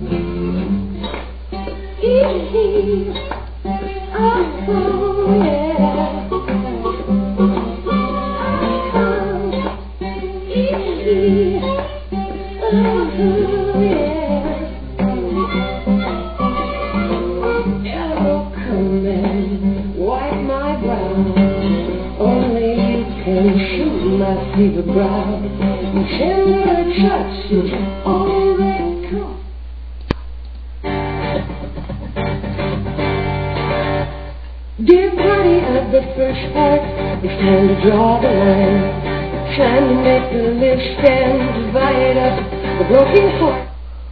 fever brow, and tender touch is all that comes. Dear party of the first part, it's time to draw the line. Time to make the lips stand, divide up the broken heart.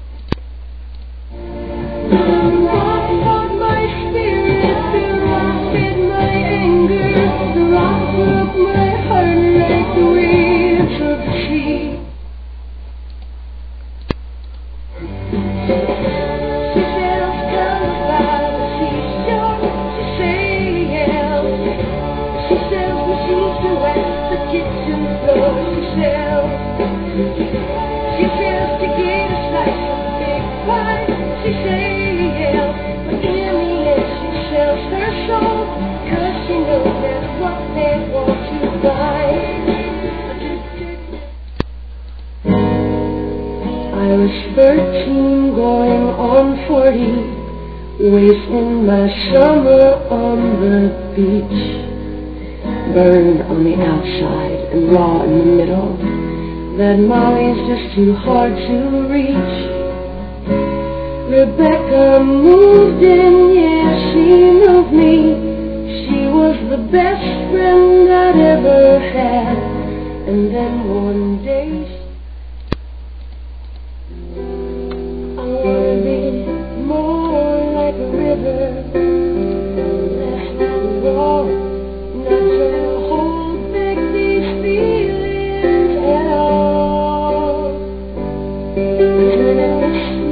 I was 13 going on 40, wasting my summer on the beach. Burned on the outside and raw in the middle. That Molly's just too hard to reach. Rebecca moved in, yeah, she moved me. She was the best friend I'd ever had. And then one day I wanna be more like a river, less than raw, not to hold back these feelings at all. 'Cause when it was